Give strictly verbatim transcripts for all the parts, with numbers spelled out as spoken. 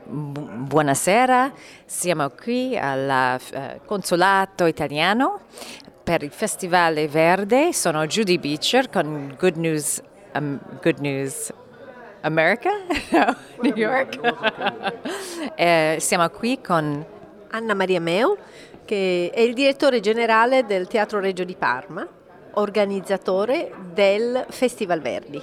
Bu- buonasera, siamo qui al eh, consolato italiano per il Festival Verde. Sono Judy Beecher con Good News, um, Good News America, New York. eh, siamo qui con Anna Maria Meo, che è il direttore generale del Teatro Regio di Parma, organizzatore del Festival Verdi.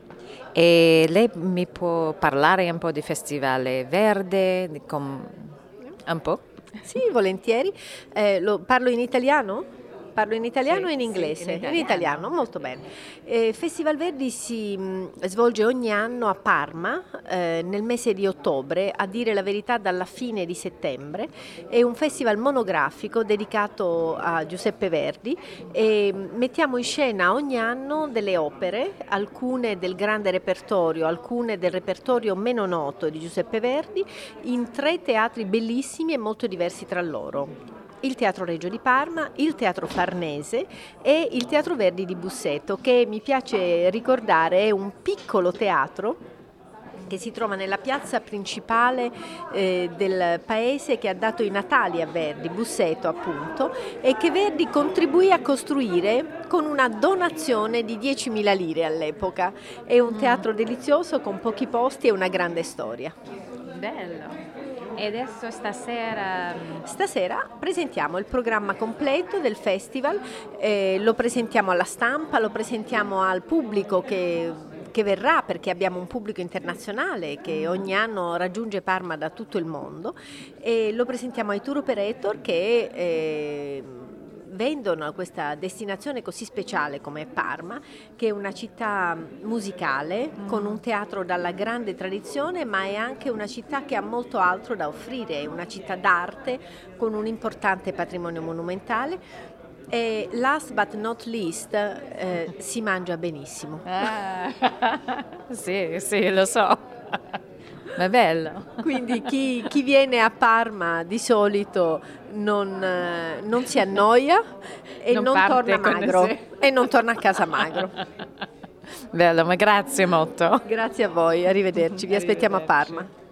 E lei mi può parlare un po' di Festival Verde, di com- un po'? Sì, volentieri. Eh, lo, parlo in italiano? Parlo in italiano Sì, e in sì, inglese? in italiano. In italiano, molto bene. Eh, Festival Verdi si mh, svolge ogni anno a Parma eh, nel mese di ottobre, a dire la verità dalla fine di settembre. È un festival monografico dedicato a Giuseppe Verdi e mh, mettiamo in scena ogni anno delle opere, alcune del grande repertorio, alcune del repertorio meno noto di Giuseppe Verdi, in tre teatri bellissimi e molto diversi tra loro. Il Teatro Regio di Parma, il Teatro Farnese e il Teatro Verdi di Busseto, che mi piace ricordare è un piccolo teatro che si trova nella piazza principale eh, del paese, che ha dato i natali a Verdi, Busseto appunto, e che Verdi contribuì a costruire con una donazione di diecimila lire all'epoca. È un teatro delizioso con pochi posti e una grande storia. Bello. E adesso stasera... Stasera presentiamo il programma completo del festival, eh, lo presentiamo alla stampa, lo presentiamo al pubblico che, che verrà, perché abbiamo un pubblico internazionale che ogni anno raggiunge Parma da tutto il mondo, e lo presentiamo ai tour operator che eh, vendono a questa destinazione così speciale come Parma, che è una città musicale con un teatro dalla grande tradizione, ma è anche una città che ha molto altro da offrire, è una città d'arte con un importante patrimonio monumentale. E last but not least, eh, si mangia benissimo. Ah, sì, sì, lo so. Ma è bello. Quindi chi, chi viene a Parma di solito non, eh, non si annoia e Non non, parte torna con magro sé. e non torna a casa magro. Bello, ma grazie molto. Grazie a voi, arrivederci, vi aspettiamo a Parma.